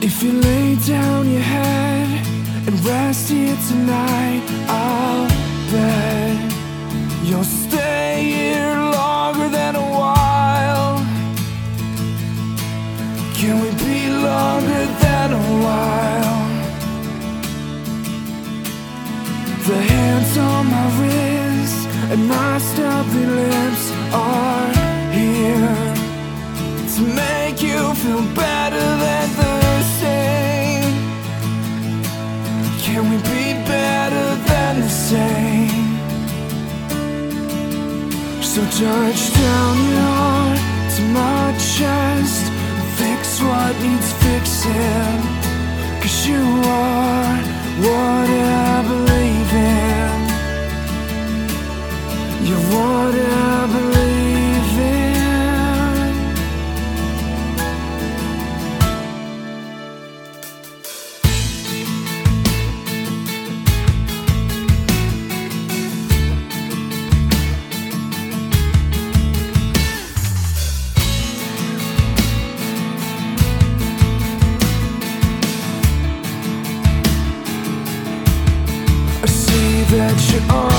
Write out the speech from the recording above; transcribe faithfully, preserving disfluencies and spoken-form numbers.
If you lay down your head and rest here tonight, I'll bet you'll stay here longer than a while. Can we be longer than a while? The hands on my wrist and my stubby lips are here to make you feel better than the same. Can we be better than the same? So touch down your heart to my chest, fix what needs fixing, 'cause you are what I believe in. You're what I believe in. I see that you're on